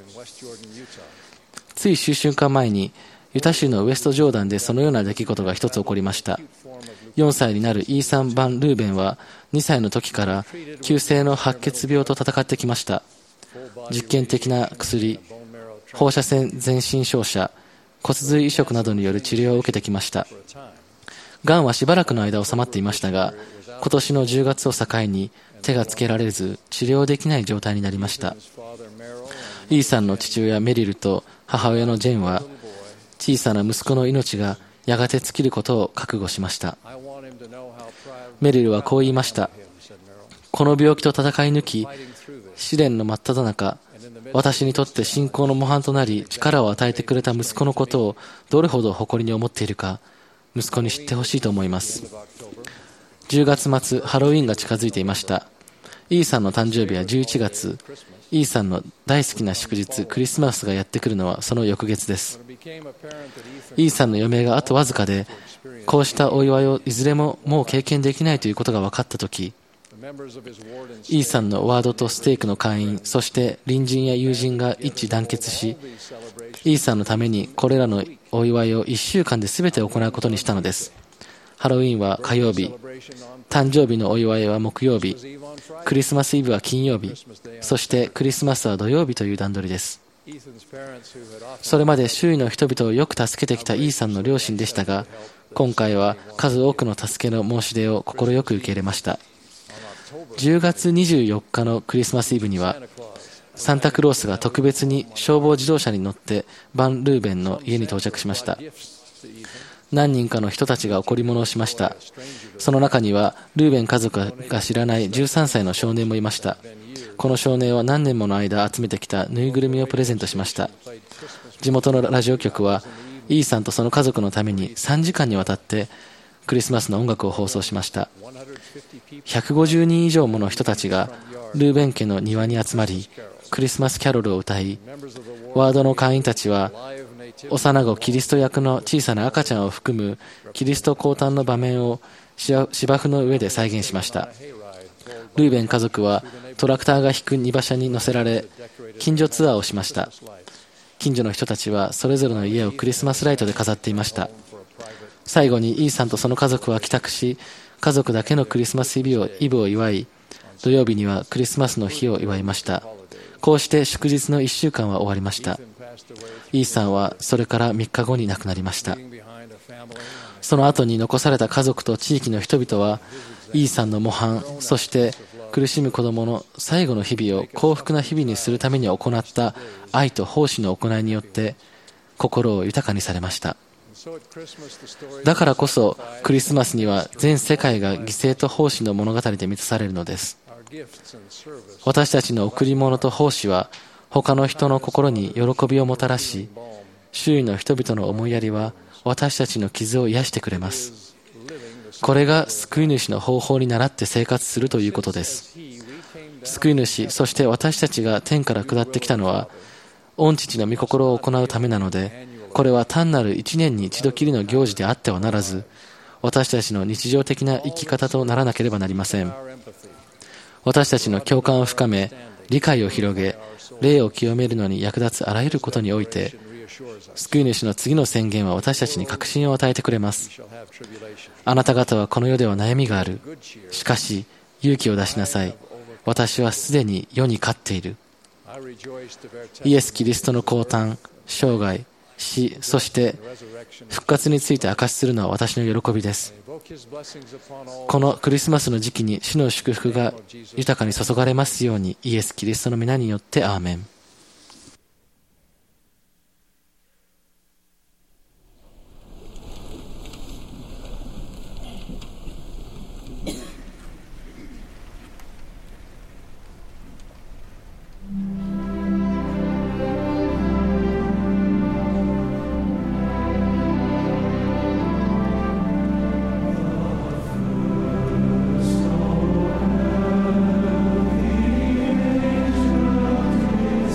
つい数週間前に、ユタ州のウエストジョーダンでそのような出来事が一つ起こりました。よんさいになるイーサン・バン・ルーベンはにさいの時から急性の白血病と闘ってきました。実験的な薬、放射線全身照射、骨髄移植などによる治療を受けてきました。がんはしばらくの間収まっていましたが、今年のじゅうがつを境に手がつけられず治療できない状態になりました。イーさんの父親メリルと母親のジェンは、小さな息子の命がやがて尽きることを覚悟しました。メリルはこう言いました。この病気と戦い抜き、試練の真っ只中、私にとって信仰の模範となり力を与えてくれた息子のことをどれほど誇りに思っているか、息子に知ってほしいと思います。じゅうがつ末、ハロウィーンが近づいていました。イーさんの誕生日はじゅういちがつ、イーさんの大好きな祝日クリスマスがやってくるのはその翌月です。イーさんの余命があとわずかで、こうしたお祝いをいずれももう経験できないということが分かったとき、イーさんのワードとステークの会員、そして隣人や友人が一致団結し、イーさんのためにこれらのお祝いをいっしゅうかんで全て行うことにしたのです。 ハロウィンは火曜日、誕生日のお祝いは木曜日、クリスマスイブは金曜日、そしてクリスマスは土曜日という段取りです。それまで周囲の人々をよく助けてきたイーサンの両親でしたが、今回は数多くの助けの申し出を快く受け入れました。じゅうがつにじゅうよっかのクリスマスイブには、サンタクロースが特別に消防自動車に乗ってバン・ルーベンの家に到着しました。何人かの人たちが贈り物をしました。その中にはルーベン家族が知らないじゅうさんさいの少年もいました。この少年は何年もの間集めてきたぬいぐるみをプレゼントしました。地元のラジオ局はイーさんとその家族のためにさんじかんにわたってクリスマスの音楽を放送しました。ひゃくごじゅうにん以上もの人たちがルーベン家の庭に集まり、クリスマスキャロルを歌い、ワードの会員たちは幼子キリスト役の小さな赤ちゃんを含むキリスト降誕の場面を芝生の上で再現しました。ルーベン家族はトラクターが引く荷馬車に乗せられ、近所ツアーをしました。近所の人たちはそれぞれの家をクリスマスライトで飾っていました。最後にイーさんとその家族は帰宅し、家族だけのクリスマスイブを、イブを祝い、土曜日にはクリスマスの日を祝いました。こうして祝日のいっしゅうかんは終わりました。イーさんはそれからみっかごに亡くなりました。その後に残された家族と地域の人々は、イーさんの模範、そして苦しむ子供の最後の日々を幸福な日々にするために行った愛と奉仕の行いによって心を豊かにされました。だからこそクリスマスには全世界が犠牲と奉仕の物語で満たされるのです。私たちの贈り物と奉仕は他の人の心に喜びをもたらし、周囲の人々の思いやりは私たちの傷を癒してくれます。これが救い主の方法に倣って生活するということです。救い主、そして私たちが天から下ってきたのは御父の御心を行うためなので、これは単なる一年に一度きりの行事であってはならず、私たちの日常的な生き方とならなければなりません。私たちの共感を深め、理解を広げ、霊を清めるのに役立つあらゆることにおいて、救い主の次の宣言は私たちに確信を与えてくれます。あなた方はこの世では悩みがある。しかし勇気を出しなさい。私はすでに世に勝っている。イエス・キリストの降誕、生涯、死、そして復活について明かしするのは私の喜びです。このクリスマスの時期に主の祝福が豊かに注がれますように、イエス・キリストの皆によってアーメン。
Thank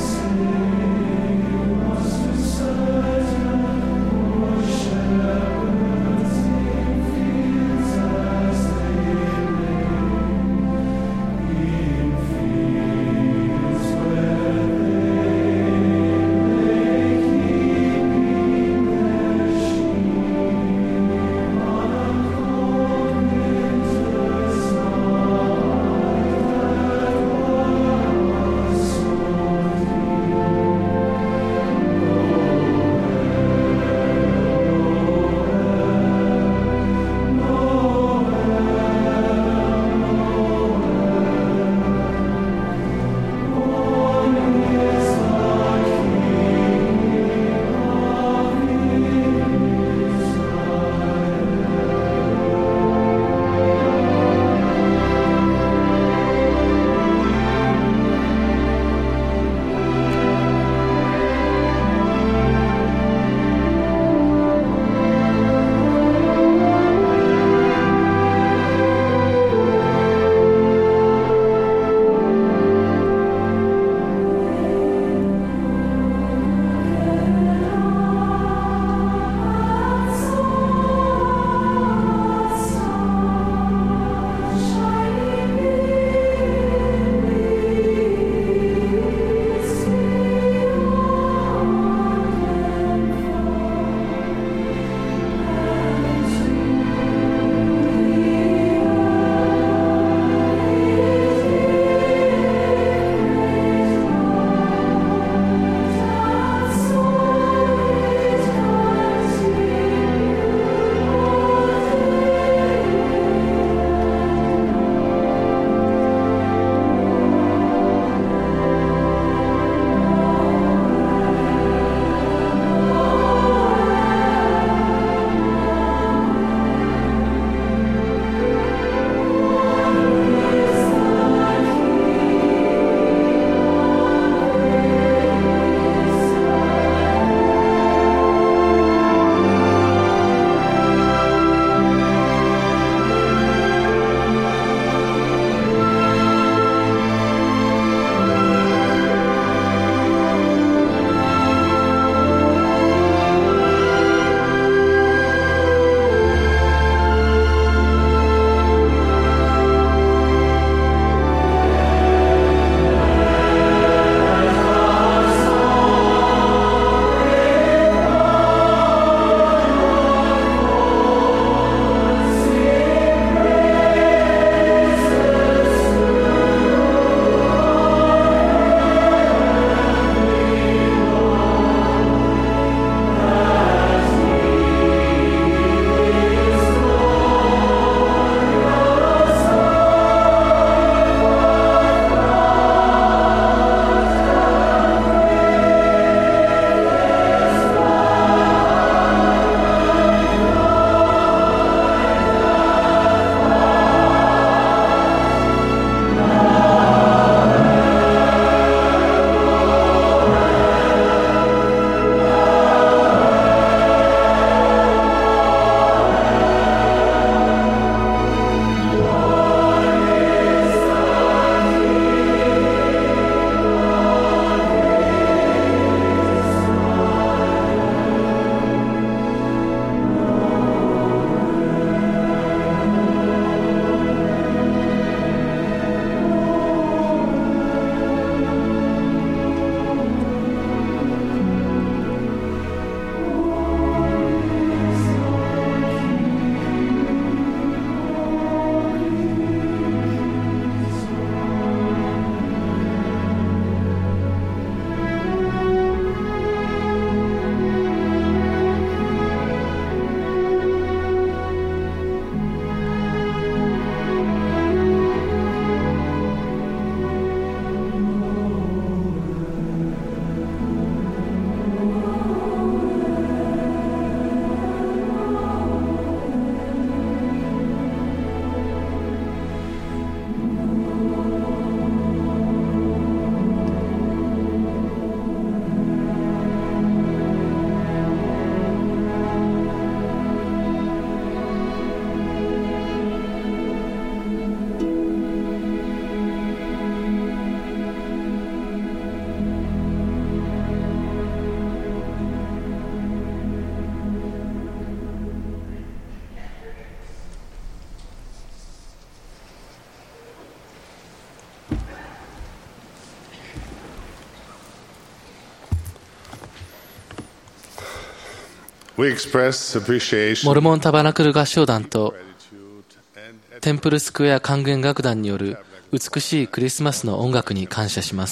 モルモンタバナクル合唱団とテンプルスクエア管弦楽団による美しいクリスマスの音楽に感謝します。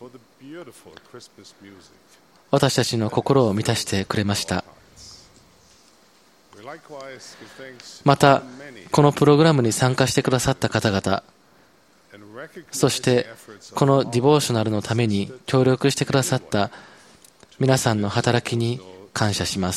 私たちの心を満たしてくれました。また、このプログラムに参加してくださった方々、そしてこのディボーショナルのために協力してくださった皆さんの働きに感謝します。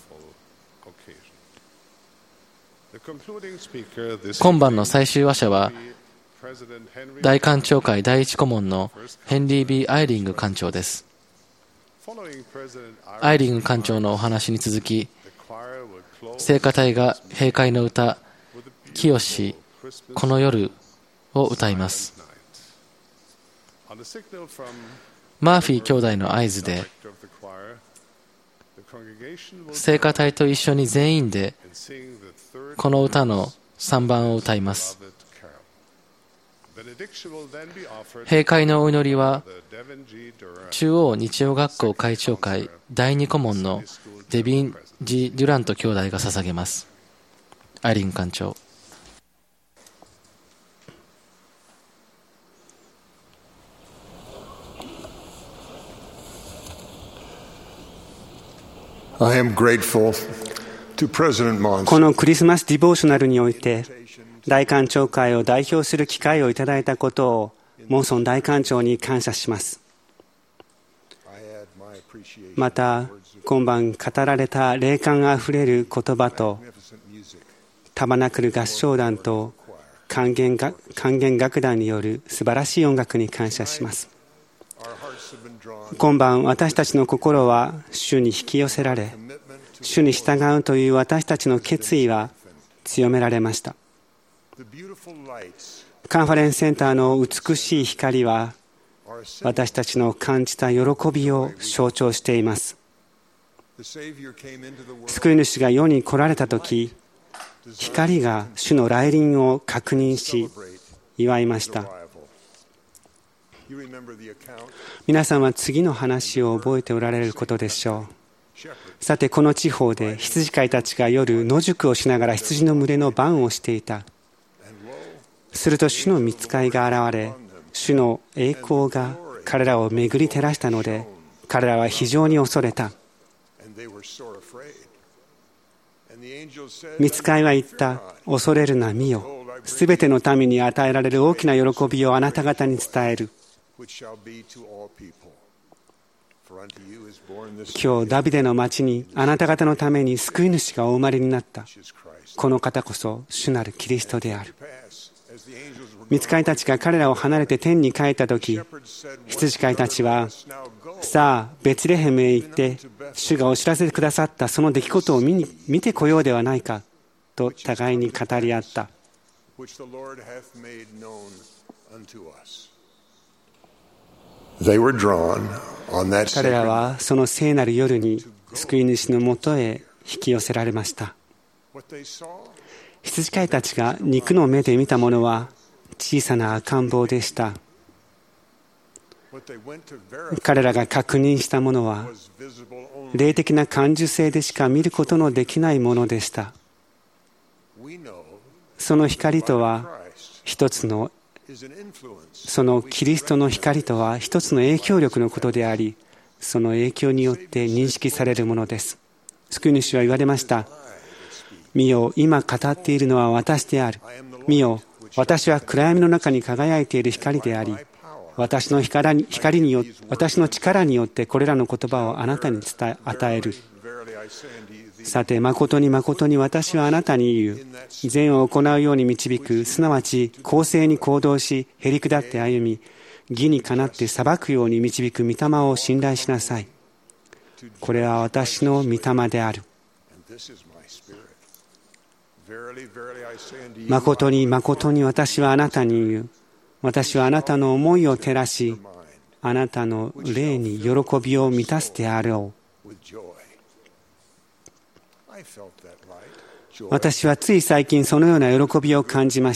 今晩の最終話者は大官庁会第一顧問のヘンリー・ビー・アイリング官長です。アイリング官長のお話に続き、聖歌隊が閉会の歌「清しこの夜」を歌います。マーフィー兄弟の合図で聖歌隊と一緒に全員でこの歌のさんばんを歌います。閉会のお祈りは中央日曜学校会長会第二顧問のデビン・ジ・デュラント兄弟が捧げます。アイリン館長。
I am grateful to President Monson.
このクリスマスディボーショナルにおいて大官庁会を代表する機会をいただいたことをモンソン大官長に感謝します。また今晩語られた霊感あふれる言葉とタバナクル合唱団と管弦楽、管弦楽団による素晴らしい音楽に感謝します。今晩私たちの心は主に引き寄せられ、主に従うという私たちの決意は強められました。カンファレンスセンターの美しい光は私たちの感じた喜びを象徴しています。救い主が世に来られたとき、光が主の来臨を確認し祝いました。皆さんは次の話を覚えておられることでしょう。さて、この地方で羊飼いたちが夜野宿をしながら羊の群れの番をしていた。すると主の御使いが現れ、主の栄光が彼らを巡り照らしたので、彼らは非常に恐れた。御使いは言った。恐れるな、見よ。すべての民に与えられる大きな喜びをあなた方に伝える。今日ダビデの町にあなた方のために救い主がお生まれになった。この方こそ主なるキリストである。御使いたちが彼らを離れて天に帰ったとき、羊飼いたちは、さあベツレヘムへ行って主がお知らせくださったその出来事を見に見てこようではないかと互いに語り合った。彼らはその聖なる夜に救い主のもとへ引き寄せられました。羊飼いたちが肉の目で見たものは小さな赤ん坊でした。彼らが確認したものは霊的な感受性でしか見ることのできないものでした。その光とは一つのそのキリストの光とは一つの影響力のことであり、その影響によって認識されるものです。救い主は言われました。見よ、今語っているのは私である。見よ、私は暗闇の中に輝いている光であり、私の光に、光によ私の力によってこれらの言葉をあなたに伝え与える。さて、誠に誠に私はあなたに言う。善を行うように導く、すなわち公正に行動し、へり下って歩み、義にかなって裁くように導く御霊を信頼しなさい。これは私の御霊である。誠に誠に私はあなたに言う。私はあなたの思いを照らし、あなたの霊に喜びを満たすであろう。私はつい最近そのような喜びを感じました。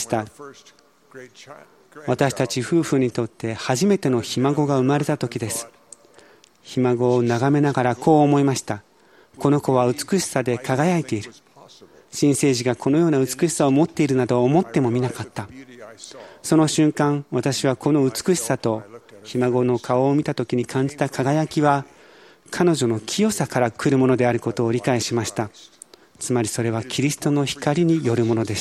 私たち夫婦にとって初めてのひ孫が生まれた時です。ひ孫を眺めながらこう思いました。 この子は美しさで輝いている。新生児がこのような美しさを持っているなど思ってもみなかった。その瞬間、私はこの美しさとひ孫の顔を見たときに感じた輝きは、彼女の清さから来るものであることを理解しました。つまりそれはキリストの光によるものでした。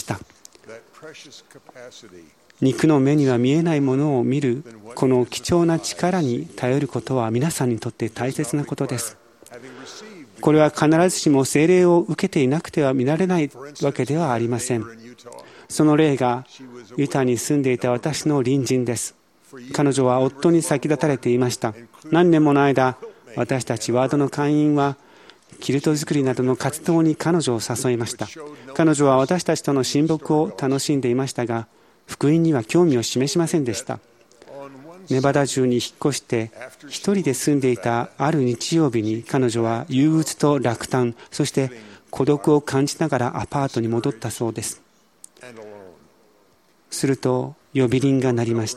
肉の目には見えないものを見るこの貴重な力に頼ることは皆さんにとって大切なことです。これは必ずしも聖霊を受けていなくては見られないわけではありません。その霊がユタに住んでいた私の隣人です。彼女は夫に先立たれていました。何年もの間、私たちワードの会員はキルト作りなどの活動に彼女を誘いました。彼女は私たちとの親睦を楽しんでいましたが、福音には興味を示しませんでした。ネバダ州に引っ越して一人で住んでいたある日曜日に、彼女は憂鬱と落胆、そして孤独を感じながらアパートに戻ったそうです。すると呼び鈴が鳴りました。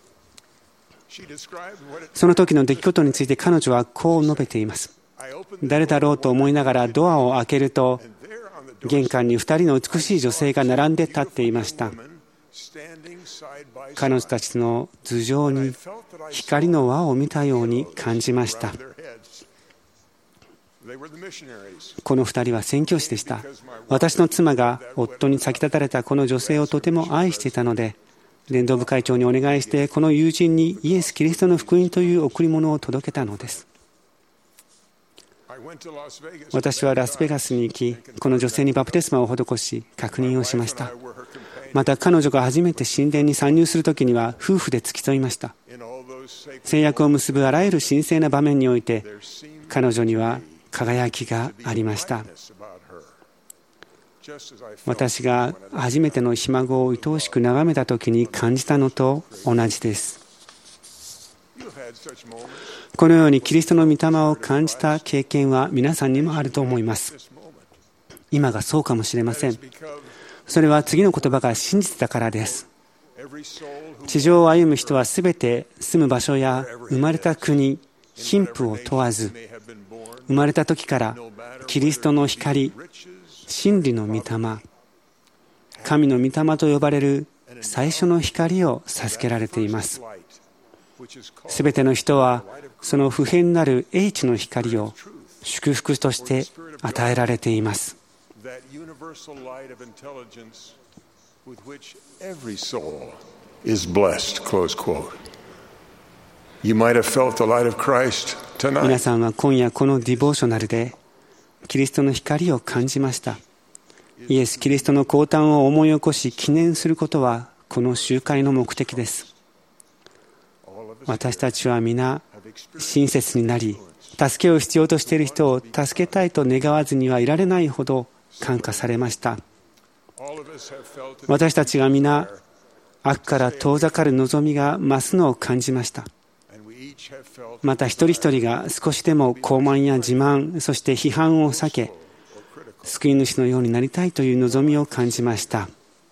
その時の出来事について彼女はこう述べています。誰だろうと思いながらドアを開けると、玄関に二人の美しい女性が並んで立っていました。彼女たちの頭上に光の輪を見たように感じました。この二人は宣教師でした。私の妻が夫に先立たれたこの女性をとても愛していたので、伝道部会長にお願いして、この友人にイエス・キリストの福音という贈り物を届けたのです。私はラスベガスに行き、この女性にバプテスマを施し、確認をしました。また彼女が初めて神殿に参入するときには夫婦で付き添いました。誓約を結ぶあらゆる神聖な場面において、彼女には輝きがありました。私が初めてのひ孫を愛おしく眺めたときに感じたのと同じです。このようにキリストの御霊を感じた経験は皆さんにもあると思います。今がそうかもしれません。それは次の言葉が真実だからです。地上を歩む人はすべて住む場所や生まれた国、貧富を問わず、生まれた時からキリストの光、真理の御霊、神の御霊と呼ばれる最初の光を授けられています。すべての人はその不変なる英知の光を祝福として与えられています。皆さんは今夜このディボーショナルでキリストの光を感じました。イエス・キリストの降誕を思い起こし記念することはこの集会の目的です。私たちは皆親切になり、助けを必要としている人を助けたいと願わずにはいられないほど感化されました。私たちが皆悪から遠ざかる望みが増すのを感じました。また一人一人が少しでも傲慢や自慢、そして批判を避け、救い主のようになりたいという望みを感じました。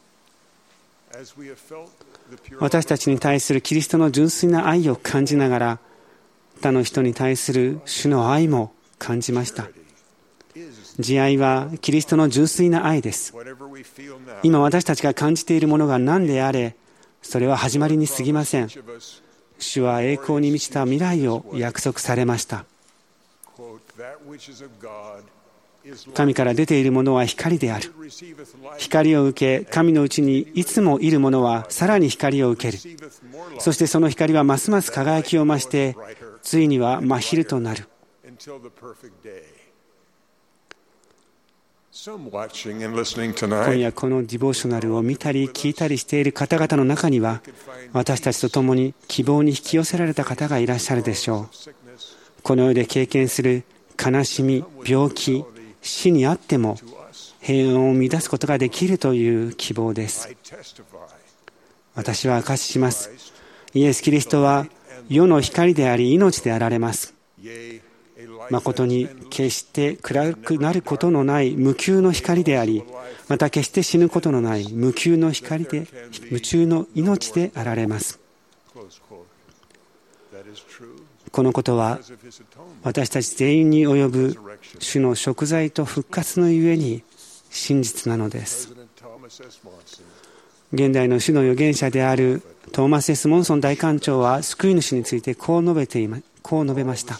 私たちに対するキリストの純粋な愛を感じながら、他の人に対する主の愛も感じました。慈愛はキリストの純粋な愛です。今私たちが感じているものが何であれ、それは始まりに過ぎません。主は栄光に満ちた未来を約束されました。神から出ているものは光である。光を受け、神のうちにいつもいるものはさらに光を受ける。そしてその光はますます輝きを増して、ついには真昼となる。今夜このディボーショナルを見たり聞いたりしている方々の中には、私たちと共に希望に引き寄せられた方がいらっしゃるでしょう。この世で経験する悲しみ、病気、死にあっても平安を生み出すことができるという希望です。私は証しします。イエス・キリストは世の光であり命であられます。誠に決して暗くなることのない無窮の光であり、また決して死ぬことのない無窮の光で、無窮の命であられます。 このことは私たち全員に及ぶ主の贖罪と復活のゆえに真実なのです。現代の主の預言者であるトーマス・エス・モンソン大官長は救い主についてこう述べていま、こう述べました。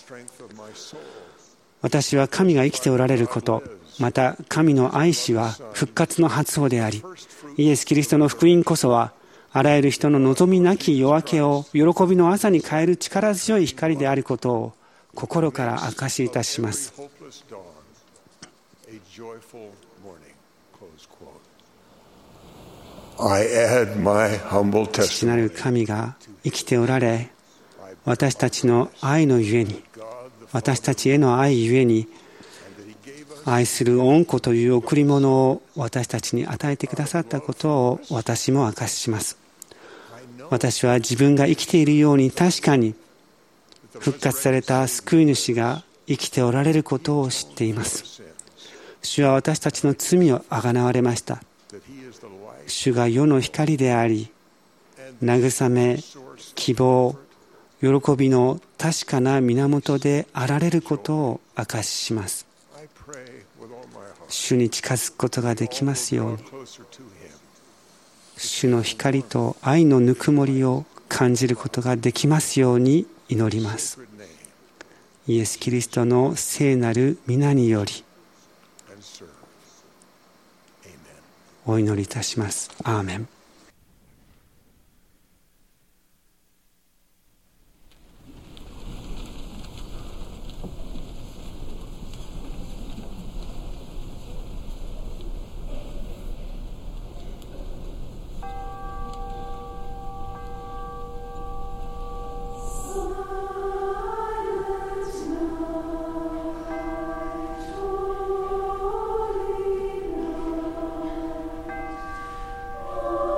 私は神が生きておられること、また神の愛子は復活の初歩であり、イエス・キリストの福音こそはあらゆる人の望みなき夜明けを喜びの朝に変える力強い光であることを心から証しいたします。父なる神が生きておられ、私たちの愛のゆえに、私たちへの愛ゆえに、愛する御子という贈り物を私たちに与えてくださったことを私も証しします。私は自分が生きているように確かに復活された救い主が生きておられることを知っています。主は私たちの罪をあがなわれました。主が世の光であり、慰め、希望、喜びの確かな源であられることを証しします。主に近づくことができますように、主の光と愛のぬくもりを感じることができますように祈ります。イエス・キリストの聖なる皆によりお祈りいたします。アーメン。
Oh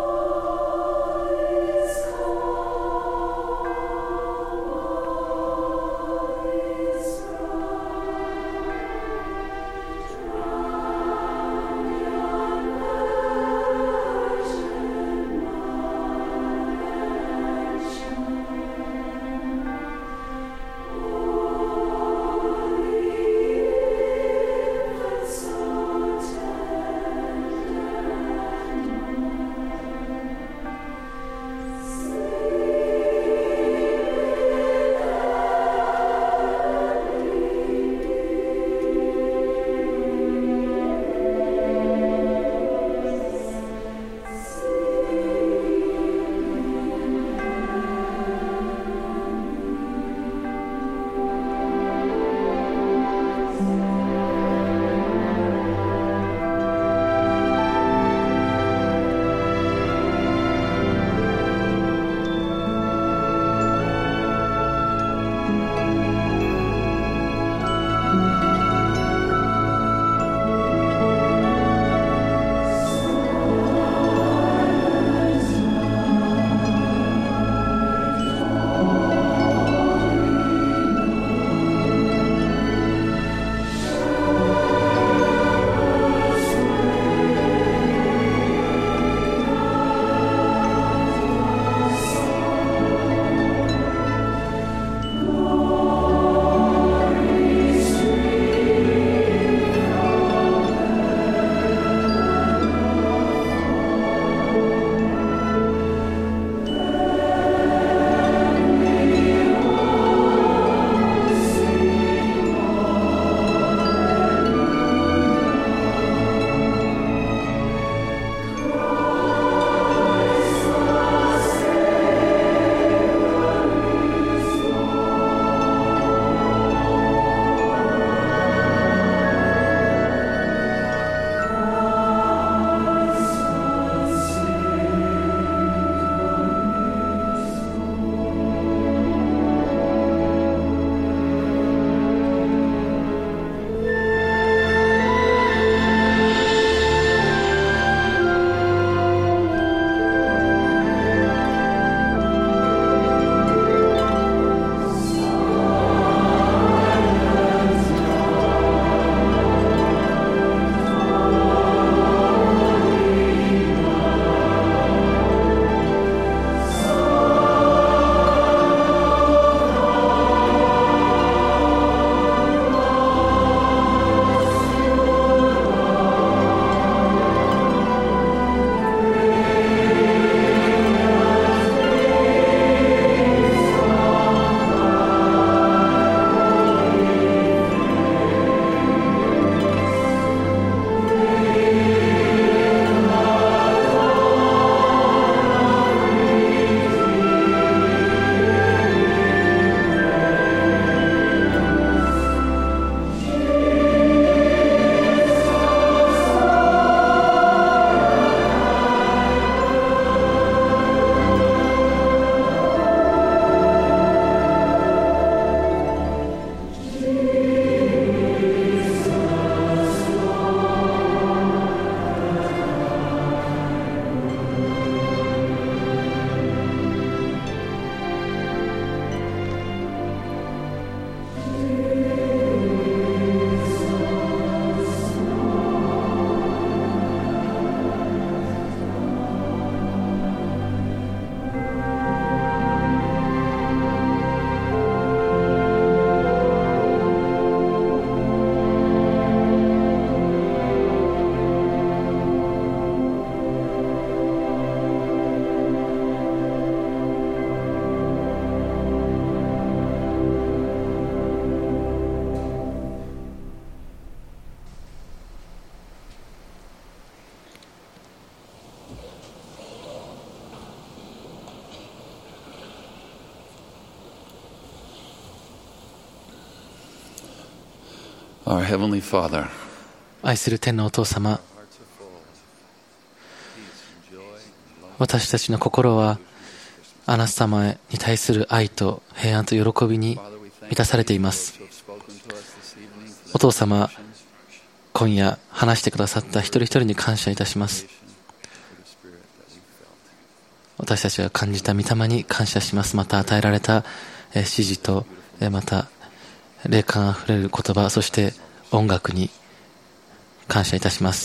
Our Heavenly Father,
愛する天のお父様、私たちの心はあなた様に対する愛と平安と喜びに満たされています。お父様、今夜話してくださった一人一人に感謝いたします。私たちが感じた御霊に感謝します。また与えられた指示と、また霊感あふれる言葉、そして音楽に感謝いたします。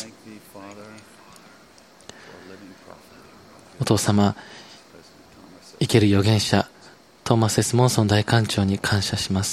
お父様、生ける預言者トーマス・エス・モンソン大官長に感謝します。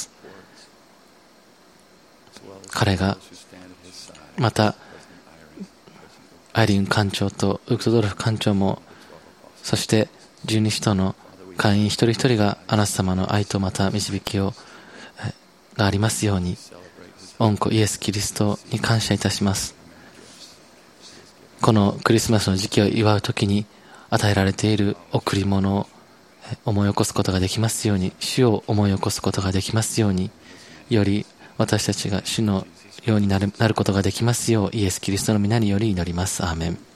彼がまたアイリーン官長とウクトドルフ官長も、そして十二使徒の会員一人一人があなた様の愛とまた導きをがありますように、御子イエス・キリストに感謝いたします。このクリスマスの時期を祝うときに与えられている贈り物を思い起こすことができますように、主を思い起こすことができますように、より私たちが主のようになる、なることができますよう、イエス・キリストの皆により祈ります。アーメン。